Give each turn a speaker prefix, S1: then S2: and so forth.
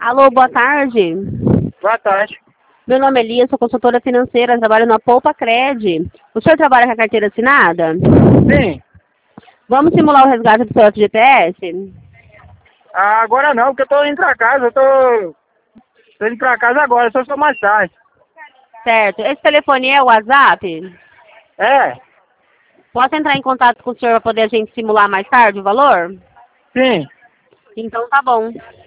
S1: Alô, boa tarde.
S2: Boa tarde.
S1: Meu nome é Lia, sou consultora financeira, trabalho na Poupa Cred. O senhor trabalha com a carteira assinada?
S2: Sim.
S1: Vamos simular o resgate do seu FGTS?
S2: Agora não, porque eu tô indo pra casa, tô indo pra casa agora, só sou mais tarde.
S1: Certo. Esse telefone é o WhatsApp?
S2: É?
S1: Posso entrar em contato com o senhor para poder a gente simular mais tarde o valor?
S2: Sim.
S1: Então tá bom.